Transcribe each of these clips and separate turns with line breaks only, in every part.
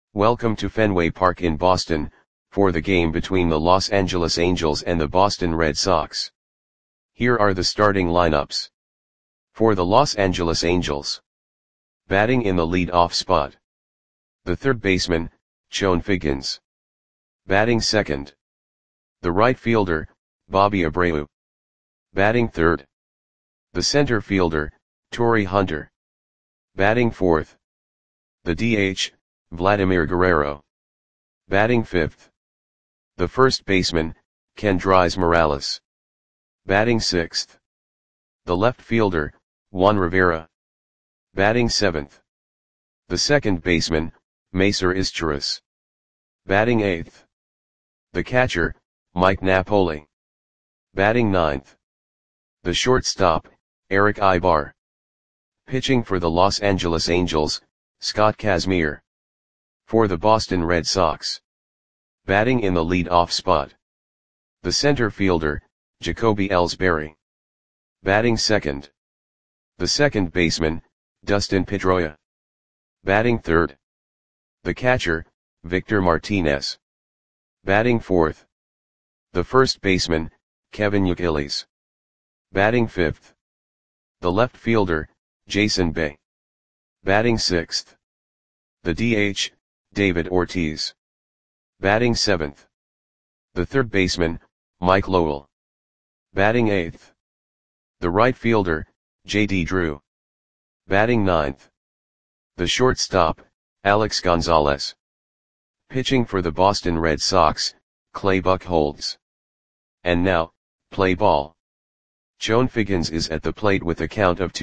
Welcome to Fenway Park in Boston, for the game between the Los Angeles Angels and the Boston Red Sox. Here are the starting lineups. For the Los Angeles Angels. Batting in the lead-off spot. The third baseman, Chone Figgins. Batting second. The right fielder, Bobby Abreu. Batting third. The center fielder, Torii Hunter. Batting fourth. The DH, Vladimir Guerrero. Batting fifth. The first baseman, Kendrys Morales. Batting sixth. The left fielder, Juan Rivera. Batting seventh. The second baseman, Macer Izturis. Batting eighth. The catcher, Mike Napoli. Batting ninth. The shortstop, Eric Aybar. Pitching for the Los Angeles Angels, Scott Kazmir. For the Boston Red Sox. Batting in the lead-off spot. The center fielder, Jacoby Ellsbury. Batting second. The second baseman, Dustin Pedroia. Batting third. The catcher, Victor Martinez. Batting fourth. The first baseman, Kevin Youkilis. Batting fifth. The left fielder, Jason Bay. Batting sixth. The DH, David Ortiz. Batting seventh. The third baseman, Mike Lowell. Batting eighth. The right fielder, J.D. Drew. Batting ninth. The shortstop, Alex Gonzalez. Pitching for the Boston Red Sox, Clay Buchholz. And now, play ball. Chone Figgins is at the plate with a count of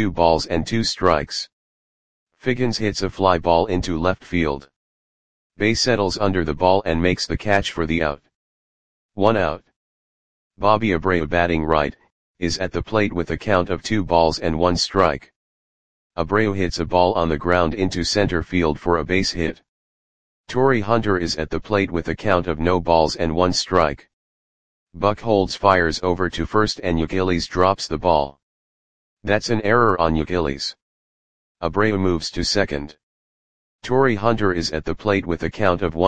2-2 Figgins hits a fly ball into left field. Bay settles under the ball and makes the catch for the out. 1 out. Bobby Abreu, batting right, is at the plate with a count of 2-1. Abreu hits a ball on the ground into center field for a base hit. Torii Hunter is at the plate with a count of 0-1. Buchholz fires over to first and Youkilis drops the ball. That's an error on Youkilis. Abreu moves to second. Torii Hunter is at the plate with a count of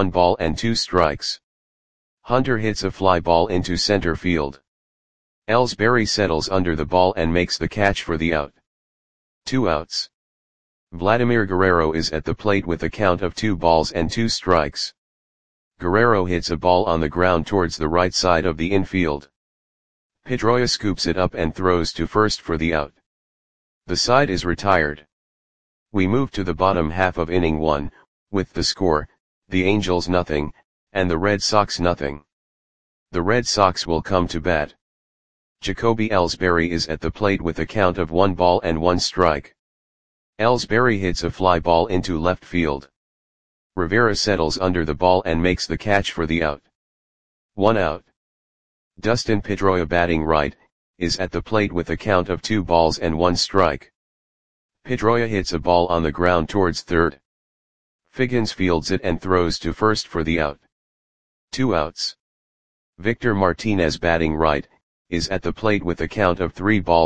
1-2. Hunter hits a fly ball into center field. Ellsbury settles under the ball and makes the catch for the out. 2 outs. Vladimir Guerrero is at the plate with a count of 2-2. Guerrero hits a ball on the ground towards the right side of the infield. Pedroia scoops it up and throws to first for the out. The side is retired. We move to the bottom half of inning 1, with the score, the Angels 0, and the Red Sox 0. The Red Sox will come to bat. Jacoby Ellsbury is at the plate with a count of 1-1. Ellsbury hits a fly ball into left field. Rivera settles under the ball and makes the catch for the out. 1 out. Dustin Pedroia, batting right, is at the plate with a count of 2-1. Pedroia hits a ball on the ground towards third. Figgins fields it and throws to first for the out. 2 outs. Victor Martinez, batting right, is at the plate with a count of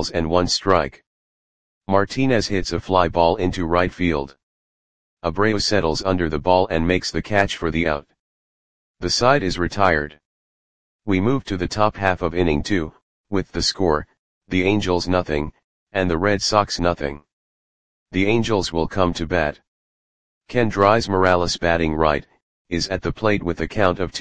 3-1. Martinez hits a fly ball into right field. Abreu settles under the ball and makes the catch for the out. The side is retired. We move to the top half of inning 2, with the score, the Angels 0, and the Red Sox 0. The Angels will come to bat. Kendrys Morales, batting right, is at the plate with a count of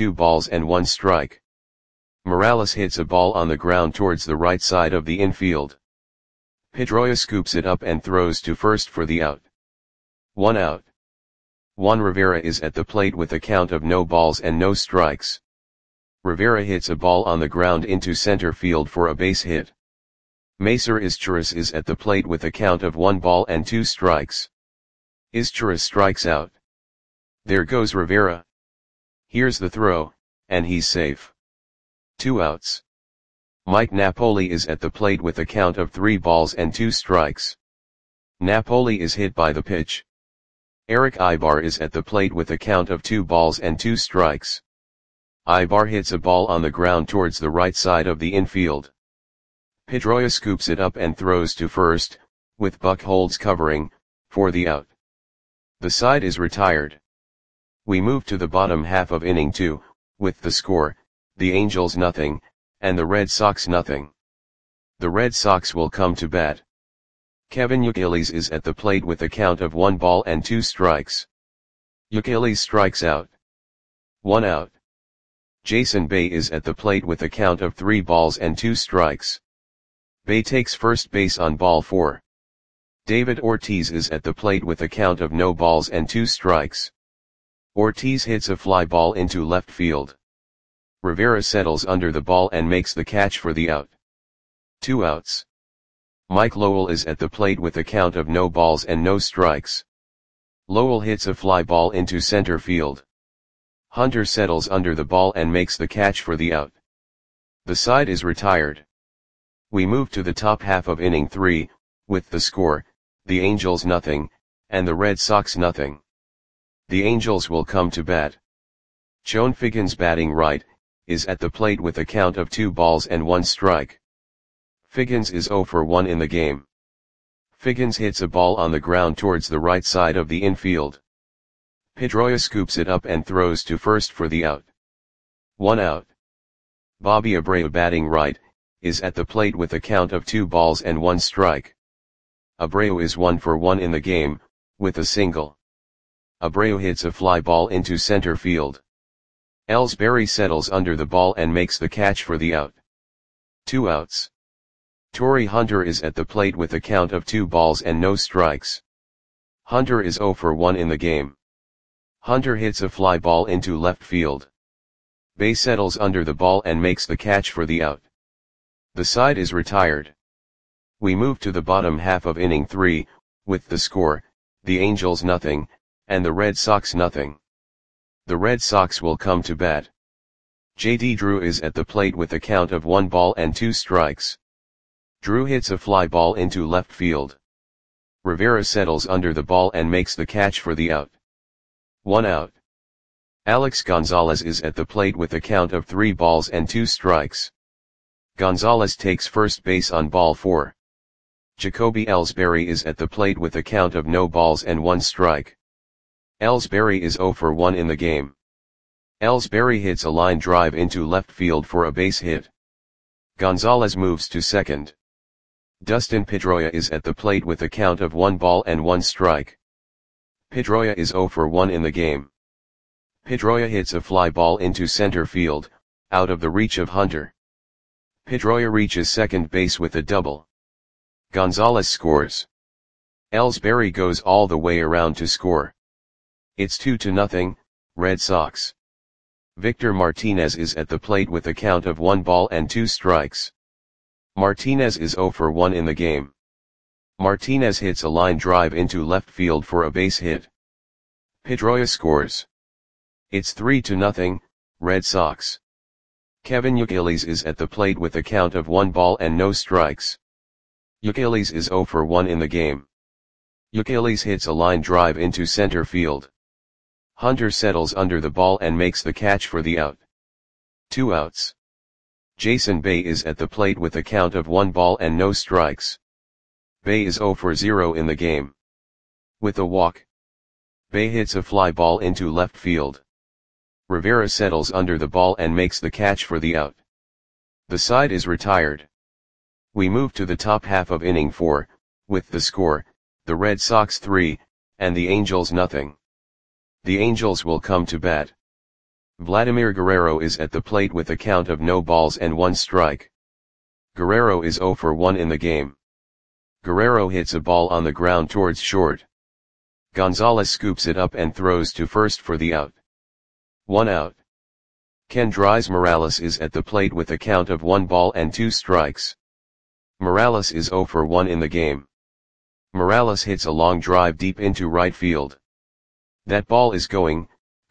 2-1. Morales hits a ball on the ground towards the right side of the infield. Pedroia scoops it up and throws to first for the out. 1 out. Juan Rivera is at the plate with a count of 0-0. Rivera hits a ball on the ground into center field for a base hit. Macer Izturis is at the plate with a count of 1-2. Izturis strikes out. There goes Rivera. Here's the throw, and he's safe. 2 outs. Mike Napoli is at the plate with a count of 3-2. Napoli is hit by the pitch. Eric Aybar is at the plate with a count of 2-2. Aybar hits a ball on the ground towards the right side of the infield. Pedroia scoops it up and throws to first, with Buchholz covering, for the out. The side is retired. We move to the bottom half of inning 2, with the score, the Angels nothing, and the Red Sox nothing. The Red Sox will come to bat. Kevin Youkilis is at the plate with a count of 1 ball and 2 strikes. Youkilis strikes out. 1 out. Jason Bay is at the plate with a count of 3 balls and 2 strikes. Bay takes first base on ball 4. David Ortiz is at the plate with a count of no balls and 2 strikes. Ortiz hits a fly ball into left field. Rivera settles under the ball and makes the catch for the out. 2 outs. Mike Lowell is at the plate with a count of no balls and no strikes. Lowell hits a fly ball into center field. Hunter settles under the ball and makes the catch for the out. The side is retired. We move to the top half of inning 3, with the score, the Angels nothing, and the Red Sox nothing. The Angels will come to bat. Chone Figgins batting right, is at the plate with a count of 2 balls and 1 strike. Figgins is 0 for 1 in the game. Figgins hits a ball on the ground towards the right side of the infield. Pedroia scoops it up and throws to first for the out. 1 out. Bobby Abreu batting right, is at the plate with a count of 2 balls and 1 strike. Abreu is 1 for 1 in the game, with a single. Abreu hits a fly ball into center field. Ellsbury settles under the ball and makes the catch for the out. 2 outs. Torii Hunter is at the plate with a count of 2 balls and no strikes. Hunter is 0 for 1 in the game. Hunter hits a fly ball into left field. Bay settles under the ball and makes the catch for the out. The side is retired. We move to the bottom half of inning 3, with the score, the Angels nothing, and the Red Sox nothing. The Red Sox will come to bat. J.D. Drew is at the plate with a count of 1 ball and 2 strikes. Drew hits a fly ball into left field. Rivera settles under the ball and makes the catch for the out. 1 out. Alex Gonzalez is at the plate with a count of 3 balls and 2 strikes. Gonzalez takes first base on ball 4. Jacoby Ellsbury is at the plate with a count of no balls and 1 strike. Ellsbury is 0 for 1 in the game. Ellsbury hits a line drive into left field for a base hit. Gonzalez moves to second. Dustin Pedroia is at the plate with a count of 1 ball and 1 strike. Pedroia is 0 for 1 in the game. Pedroia hits a fly ball into center field, out of the reach of Hunter. Pedroia reaches second base with a double. Gonzalez scores. Ellsbury goes all the way around to score. It's 2-0, Red Sox. Victor Martinez is at the plate with a count of 1 ball and 2 strikes. Martinez is 0 for 1 in the game. Martinez hits a line drive into left field for a base hit. Pedroia scores. It's 3-0, Red Sox. Kevin Youkilis is at the plate with a count of 1 ball and no strikes. Youkilis is 0 for 1 in the game. Youkilis hits a line drive into center field. Hunter settles under the ball and makes the catch for the out. 2 outs. Jason Bay is at the plate with a count of 1 ball and no strikes. Bay is 0 for 0 in the game. With a walk, Bay hits a fly ball into left field. Rivera settles under the ball and makes the catch for the out. The side is retired. We move to the top half of inning 4, with the score, the Red Sox 3, and the Angels nothing. The Angels will come to bat. Vladimir Guerrero is at the plate with a count of no balls and 1 strike. Guerrero is 0 for 1 in the game. Guerrero hits a ball on the ground towards short. Gonzalez scoops it up and throws to first for the out. 1 out. Kendrys Morales is at the plate with a count of 1 ball and 2 strikes. Morales is 0 for 1 in the game. Morales hits a long drive deep into right field. That ball is gone.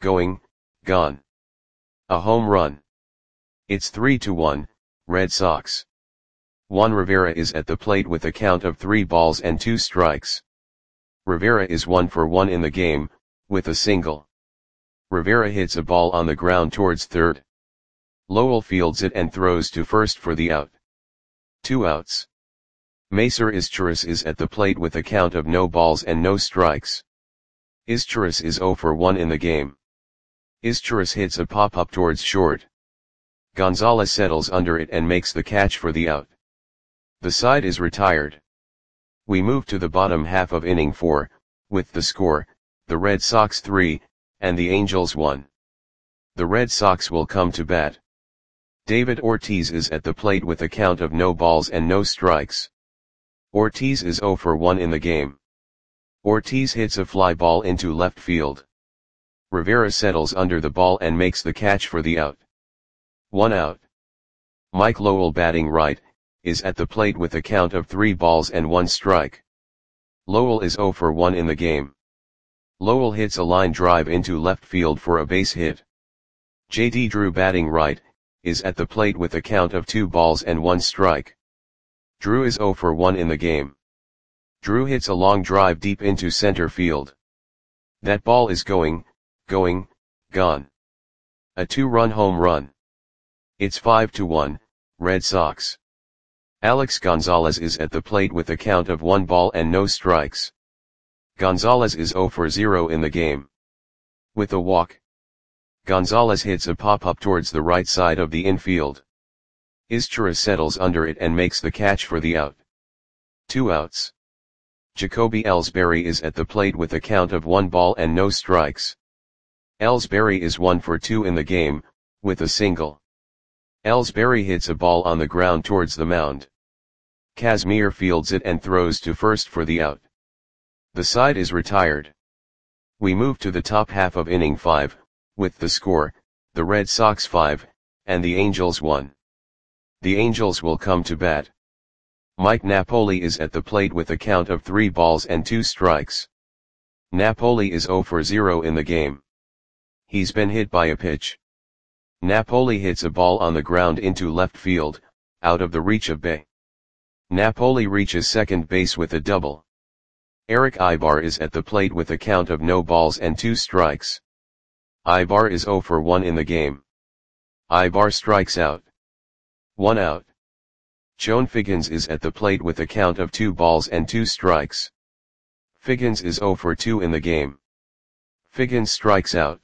A home run. It's 3-1, Red Sox. Juan Rivera is at the plate with a count of 3 balls and 2 strikes. Rivera is 1 for 1 in the game, with a single. Rivera hits a ball on the ground towards third. Lowell fields it and throws to first for the out. 2 outs. Macer Izturis is at the plate with a count of no balls and no strikes. Izturis is 0 for 1 in the game. Izturis hits a pop-up towards short. Gonzalez settles under it and makes the catch for the out. The side is retired. We move to the bottom half of inning 4, with the score, the Red Sox 3, and the Angels 1. The Red Sox will come to bat. David Ortiz is at the plate with a count of no balls and no strikes. Ortiz is 0 for 1 in the game. Ortiz hits a fly ball into left field. Rivera settles under the ball and makes the catch for the out. 1 out. Mike Lowell, batting right, is at the plate with a count of 3 balls and 1 strike. Lowell is 0 for 1 in the game. Lowell hits a line drive into left field for a base hit. J.D. Drew, batting right, is at the plate with a count of 2 balls and 1 strike. Drew is 0 for 1 in the game. Drew hits a long drive deep into center field. That ball is gone. A 2-run home run. It's 5-1, Red Sox. Alex Gonzalez is at the plate with a count of 1 ball and no strikes. Gonzalez is 0 for 0 in the game. With a walk. Gonzalez hits a pop-up towards the right side of the infield. Izturis settles under it and makes the catch for the out. 2 outs. Jacoby Ellsbury is at the plate with a count of 1 ball and no strikes. Ellsbury is 1 for 2 in the game, with a single. Ellsbury hits a ball on the ground towards the mound. Kazmir fields it and throws to first for the out. The side is retired. We move to the top half of inning 5, with the score, the Red Sox 5, and the Angels 1. The Angels will come to bat. Mike Napoli is at the plate with a count of 3 balls and 2 strikes. Napoli is 0 for 0 in the game. He's been hit by a pitch. Napoli hits a ball on the ground into left field, out of the reach of Bay. Napoli reaches second base with a double. Eric Ibar is at the plate with a count of no balls and 2 strikes. Ibar is 0 for 1 in the game. Ibar strikes out. 1 out. Chone Figgins is at the plate with a count of 2 balls and 2 strikes. Figgins is 0 for 2 in the game. Figgins strikes out.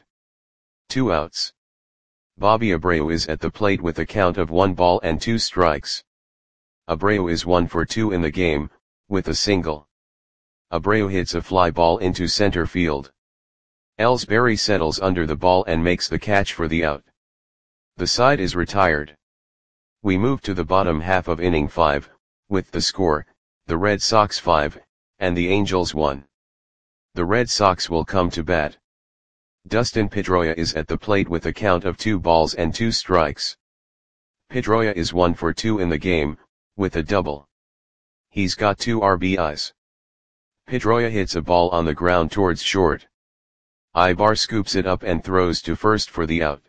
2 outs. Bobby Abreu is at the plate with a count of 1 ball and 2 strikes. Abreu is 1 for 2 in the game, with a single. Abreu hits a fly ball into center field. Ellsbury settles under the ball and makes the catch for the out. The side is retired. We move to the bottom half of inning 5, with the score, the Red Sox 5, and the Angels 1. The Red Sox will come to bat. Dustin Pedroia is at the plate with a count of 2 balls and 2 strikes. Pedroia is 1 for 2 in the game, with a double. He's got 2 RBIs. Pedroia hits a ball on the ground towards short. Ibar scoops it up and throws to first for the out.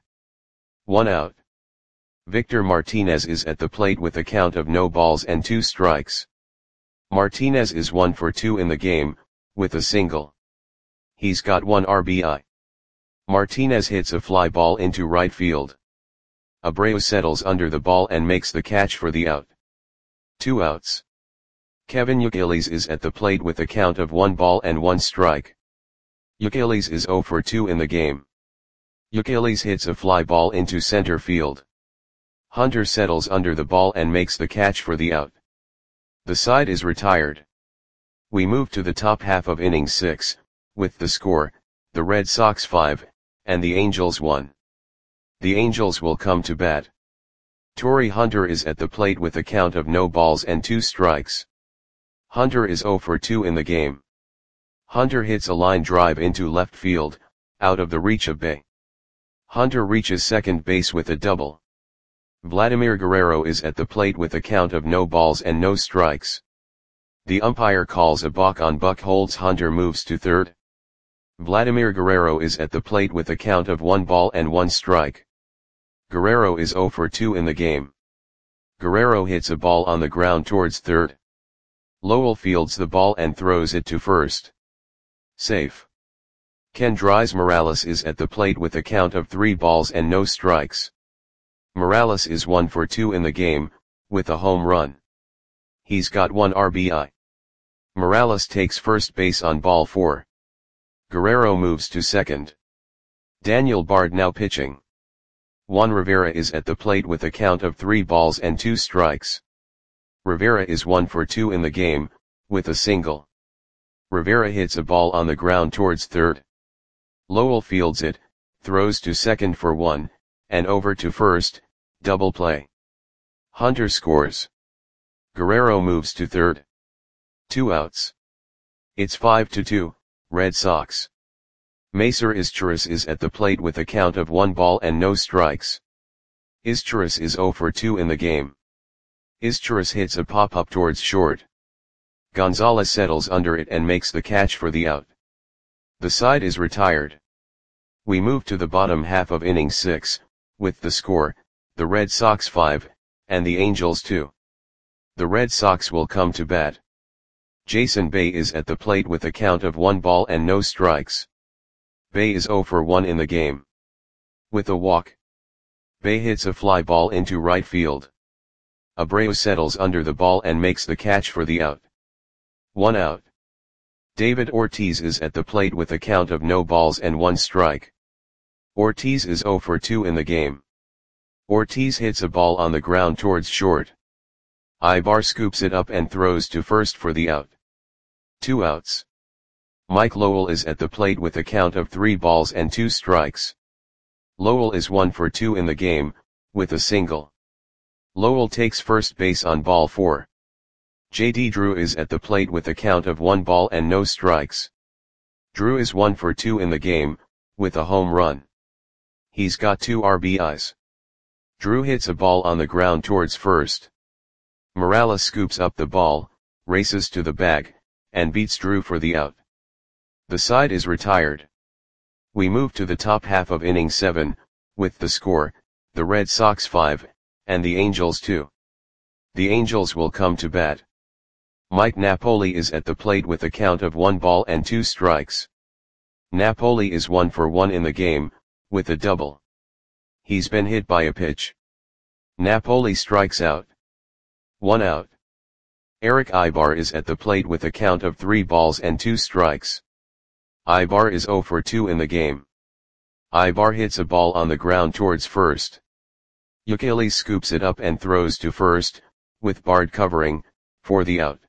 1 out. Victor Martinez is at the plate with a count of no balls and 2 strikes. Martinez is 1 for 2 in the game, with a single. He's got 1 RBI. Martinez hits a fly ball into right field. Abreu settles under the ball and makes the catch for the out. 2 outs. Kevin Youkilis is at the plate with a count of 1 ball and 1 strike. Youkilis is 0 for 2 in the game. Youkilis hits a fly ball into center field. Hunter settles under the ball and makes the catch for the out. The side is retired. We move to the top half of inning 6, with the score, the Red Sox 5, and the Angels 1. The Angels will come to bat. Torrey Hunter is at the plate with a count of no balls and 2 strikes. Hunter is 0 for 2 in the game. Hunter hits a line drive into left field, out of the reach of Bay. Hunter reaches second base with a double. Vladimir Guerrero is at the plate with a count of no balls and no strikes. The umpire calls a balk on Buchholz. Hunter moves to third. Vladimir Guerrero is at the plate with a count of 1 ball and 1 strike. Guerrero is 0 for 2 in the game. Guerrero hits a ball on the ground towards third. Lowell fields the ball and throws it to first. Safe. Kendrys Morales is at the plate with a count of 3 balls and no strikes. Morales is 1 for 2 in the game, with a home run. He's got 1 RBI. Morales takes first base on ball 4. Guerrero moves to second. Daniel Bard now pitching. Juan Rivera is at the plate with a count of 3 balls and 2 strikes. Rivera is 1 for 2 in the game, with a single. Rivera hits a ball on the ground towards third. Lowell fields it, throws to second for 1, and over to first, double play. Hunter scores. Guerrero moves to third. 2 outs. It's 5-2, Red Sox. Macer Izturis is at the plate with a count of 1 ball and no strikes. Izturis is 0 for 2 in the game. Izturis hits a pop-up towards short. Gonzalez settles under it and makes the catch for the out. The side is retired. We move to the bottom half of inning 6, with the score, the Red Sox 5, and the Angels 2. The Red Sox will come to bat. Jason Bay is at the plate with a count of 1 ball and no strikes. Bay is 0 for 1 in the game. With a walk, Bay hits a fly ball into right field. Abreu settles under the ball and makes the catch for the out. 1 out. David Ortiz is at the plate with a count of no balls and 1 strike. Ortiz is 0 for 2 in the game. Ortiz hits a ball on the ground towards short. Ibar scoops it up and throws to first for the out. 2 outs. Mike Lowell is at the plate with a count of 3 balls and 2 strikes. Lowell is 1 for 2 in the game, with a single. Lowell takes first base on ball 4. J.D. Drew is at the plate with a count of 1 ball and no strikes. Drew is 1 for 2 in the game, with a home run. He's got 2 RBIs. Drew hits a ball on the ground towards first. Morales scoops up the ball, races to the bag, and beats Drew for the out. The side is retired. We move to the top half of inning 7, with the score, the Red Sox 5, and the Angels 2. The Angels will come to bat. Mike Napoli is at the plate with a count of 1 ball and 2 strikes. Napoli is 1 for 1 in the game, with a double. He's been hit by a pitch. Napoli strikes out. 1 out. Eric Ibar is at the plate with a count of 3 balls and 2 strikes. Ibar is 0 for 2 in the game. Ibar hits a ball on the ground towards first. Youkilis scoops it up and throws to first, with Bard covering, for the out.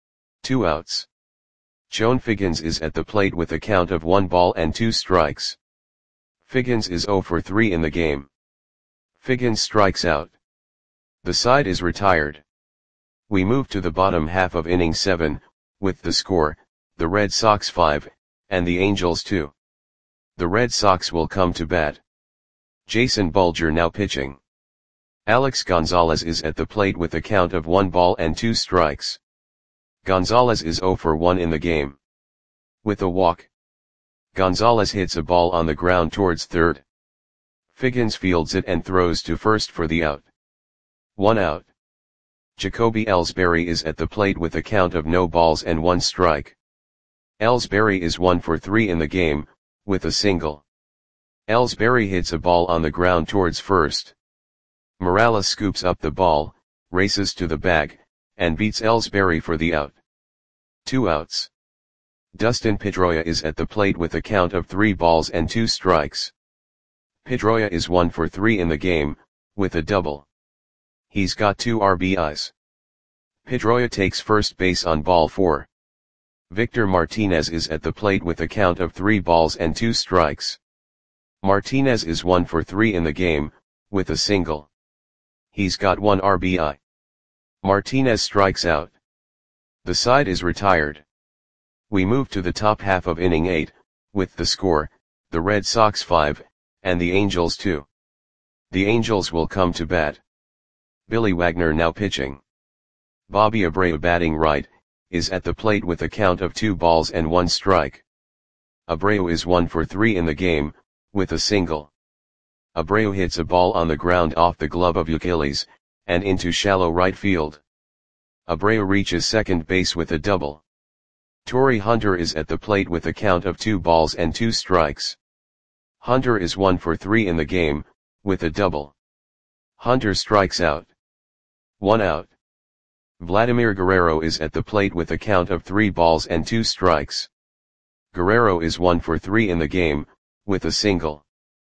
2 outs. Joan Figgins is at the plate with a count of 1 ball and 2 strikes. Figgins is 0 for 3 in the game. Figgins strikes out. The side is retired. We move to the bottom half of inning 7, with the score, the Red Sox 5, and the Angels 2. The Red Sox will come to bat. Jason Bulger now pitching. Alex Gonzalez is at the plate with a count of 1 ball and 2 strikes. Gonzalez is 0 for 1 in the game. With a walk, Gonzalez hits a ball on the ground towards third. Figgins fields it and throws to first for the out. 1 out. Jacoby Ellsbury is at the plate with a count of no balls and 1 strike. Ellsbury is 1 for 3 in the game, with a single. Ellsbury hits a ball on the ground towards first. Morales scoops up the ball, races to the bag, and beats Ellsbury for the out. 2 outs. Dustin Pedroia is at the plate with a count of 3 balls and 2 strikes. Pedroia is 1 for 3 in the game, with a double. He's got 2 RBIs. Pedroia takes first base on ball 4. Victor Martinez is at the plate with a count of 3 balls and 2 strikes. Martinez is 1 for 3 in the game, with a single. He's got 1 RBI. Martinez strikes out. The side is retired. We move to the top half of inning 8, with the score, the Red Sox 5, and the Angels 2. The Angels will come to bat. Billy Wagner now pitching. Bobby Abreu batting right, is at the plate with a count of 2 balls and 1 strike. Abreu is 1 for 3 in the game, with a single. Abreu hits a ball on the ground off the glove of Youkilis, and into shallow right field. Abreu reaches second base with a double. Torrey Hunter is at the plate with a count of 2 balls and 2 strikes. Hunter is 1 for 3 in the game, with a double. Hunter strikes out. 1 out. Vladimir Guerrero is at the plate with a count of 3 balls and 2 strikes. Guerrero is 1 for 3 in the game, with a single.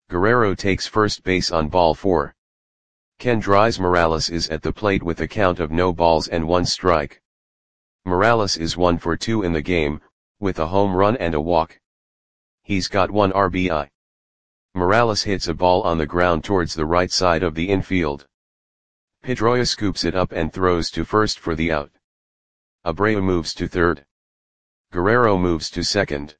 Guerrero takes first base on ball 4. Kendrys Morales is at the plate with a count of no balls and 1 strike. Morales is 1 for 2 in the game, with a home run and a walk. He's got 1 RBI. Morales hits a ball on the ground towards the right side of the infield. Pedroia scoops it up and throws to first for the out. Abreu moves to third. Guerrero moves to second.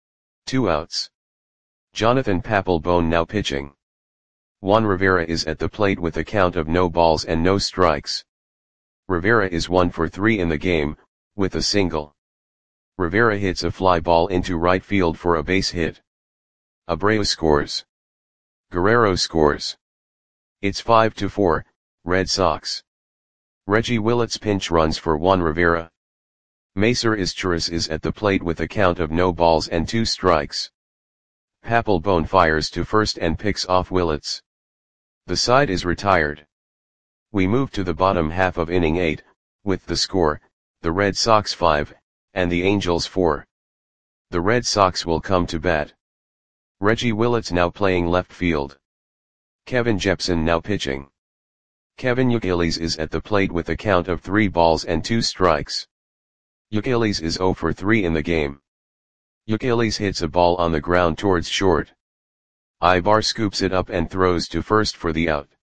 2 outs. Jonathan Papelbon now pitching. Juan Rivera is at the plate with a count of no balls and no strikes. Rivera is 1 for 3 in the game, with a single. Rivera hits a fly ball into right field for a base hit. Abreu scores. Guerrero scores. It's 5-4, Red Sox. Reggie Willits pinch runs for Juan Rivera. Macer Izturis is at the plate with a count of no balls and 2 strikes. Papelbon fires to first and picks off Willits. The side is retired. We move to the bottom half of inning 8, with the score, the Red Sox 5, and the Angels 4. The Red Sox will come to bat. Reggie Willits now playing left field. Kevin Jepson now pitching. Kevin Youkilis is at the plate with a count of 3 balls and 2 strikes. Youkilis is 0 for 3 in the game. Youkilis hits a ball on the ground towards short. Ibar scoops it up and throws to first for the out.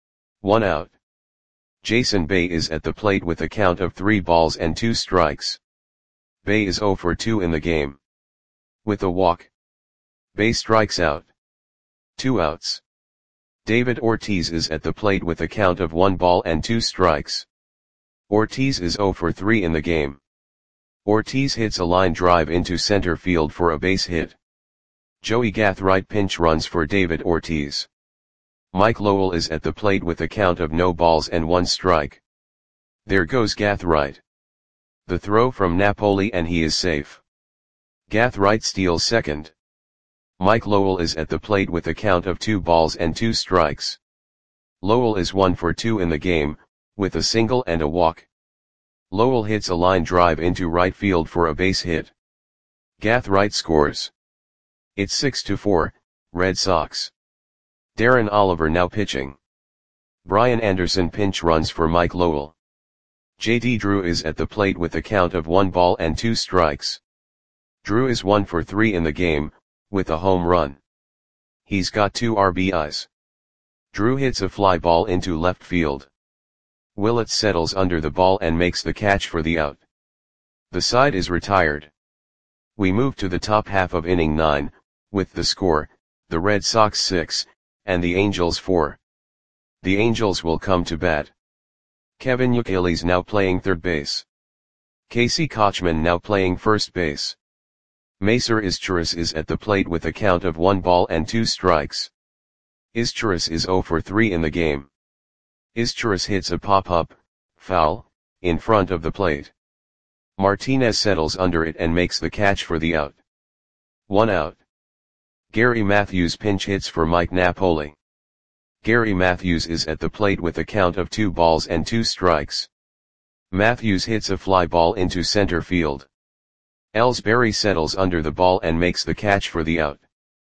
1 out. Jason Bay is at the plate with a count of 3 balls and 2 strikes. Bay is 0 for 2 in the game. With a walk. Bay strikes out. 2 outs. David Ortiz is at the plate with a count of 1 ball and 2 strikes. Ortiz is 0 for 3 in the game. Ortiz hits a line drive into center field for a base hit. Joey Gathright pinch runs for David Ortiz. Mike Lowell is at the plate with a count of no balls and 1 strike. There goes Gathright. The throw from Napoli and he is safe. Gathright steals second. Mike Lowell is at the plate with a count of 2 balls and 2 strikes. Lowell is 1 for 2 in the game, with a single and a walk. Lowell hits a line drive into right field for a base hit. Gathright scores. It's 6-4, Red Sox. Darren Oliver now pitching. Brian Anderson pinch runs for Mike Lowell. J.D. Drew is at the plate with a count of 1 ball and 2 strikes. Drew is 1 for 3 in the game, with a home run. He's got 2 RBIs. Drew hits a fly ball into left field. Willits settles under the ball and makes the catch for the out. The side is retired. We move to the top half of inning 9, with the score, the Red Sox 6, and the Angels 4. The Angels will come to bat. Kevin Youkilis now playing third base. Casey Kochman now playing first base. Macer Izturis is at the plate with a count of 1 ball and 2 strikes. Izturis is 0 for 3 in the game. Izturis hits a pop-up, foul, in front of the plate. Martinez settles under it and makes the catch for the out. 1 out. Gary Matthews pinch hits for Mike Napoli. Gary Matthews is at the plate with a count of 2 balls and 2 strikes. Matthews hits a fly ball into center field. Ellsbury settles under the ball and makes the catch for the out.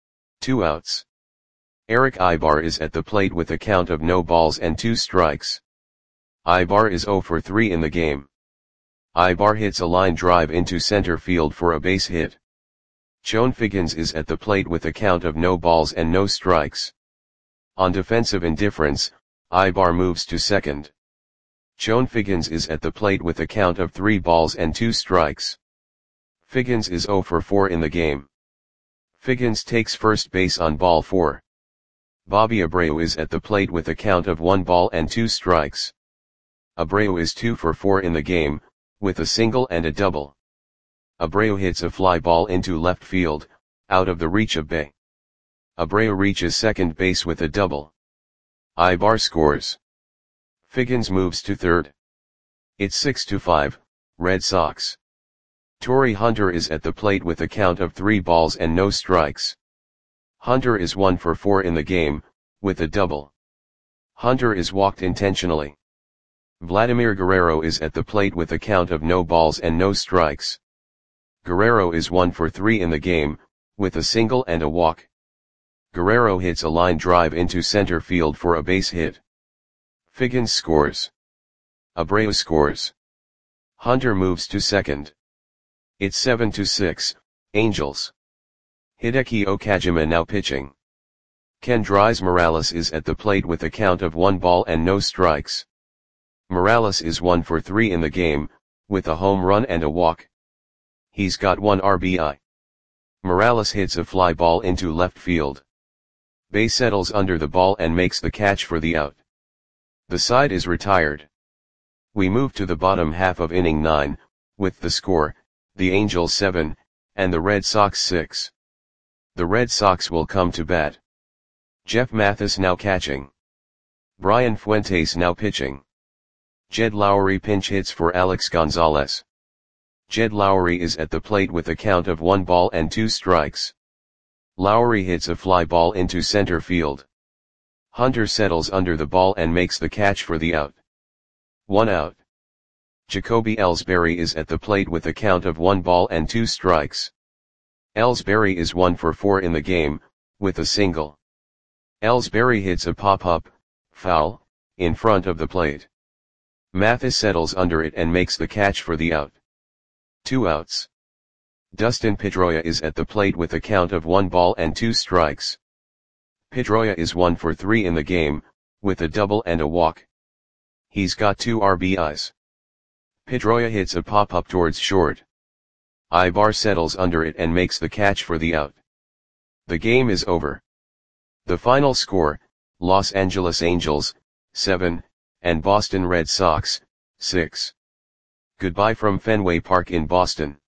2 outs. Eric Ibar is at the plate with a count of no balls and 2 strikes. Ibar is 0 for 3 in the game. Ibar hits a line drive into center field for a base hit. Chone Figgins is at the plate with a count of no balls and no strikes. On defensive indifference, Ibar moves to second. Chone Figgins is at the plate with a count of 3 balls and 2 strikes. Figgins is 0 for 4 in the game. Figgins takes first base on ball 4. Bobby Abreu is at the plate with a count of 1 ball and 2 strikes. Abreu is 2 for 4 in the game, with a single and a double. Abreu hits a fly ball into left field, out of the reach of Bay. Abreu reaches second base with a double. Ibar scores. Figgins moves to third. It's 6-5, Red Sox. Torrey Hunter is at the plate with a count of 3 balls and no strikes. Hunter is 1 for 4 in the game, with a double. Hunter is walked intentionally. Vladimir Guerrero is at the plate with a count of no balls and no strikes. Guerrero is 1 for 3 in the game, with a single and a walk. Guerrero hits a line drive into center field for a base hit. Figgins scores. Abreu scores. Hunter moves to second. It's 7-6, Angels. Hideki Okajima now pitching. Kendrys Morales is at the plate with a count of 1 ball and no strikes. Morales is 1 for 3 in the game, with a home run and a walk. He's got 1 RBI. Morales hits a fly ball into left field. Bae settles under the ball and makes the catch for the out. The side is retired. We move to the bottom half of inning 9, with the score, the Angels 7, and the Red Sox 6. The Red Sox will come to bat. Jeff Mathis now catching. Brian Fuentes now pitching. Jed Lowry pinch hits for Alex Gonzalez. Jed Lowry is at the plate with a count of 1 ball and 2 strikes. Lowry hits a fly ball into center field. Hunter settles under the ball and makes the catch for the out. 1 out. Jacoby Ellsbury is at the plate with a count of 1 ball and 2 strikes. Ellsbury is 1 for 4 in the game, with a single. Ellsbury hits a pop-up, foul, in front of the plate. Mathis settles under it and makes the catch for the out. 2 outs. Dustin Pedroia is at the plate with a count of 1 ball and 2 strikes. Pedroia is 1 for 3 in the game, with a double and a walk. He's got 2 RBIs. Pedroia hits a pop-up towards short. Ibar settles under it and makes the catch for the out. The game is over. The final score, Los Angeles Angels, 7, and Boston Red Sox, 6. Goodbye from Fenway Park in Boston.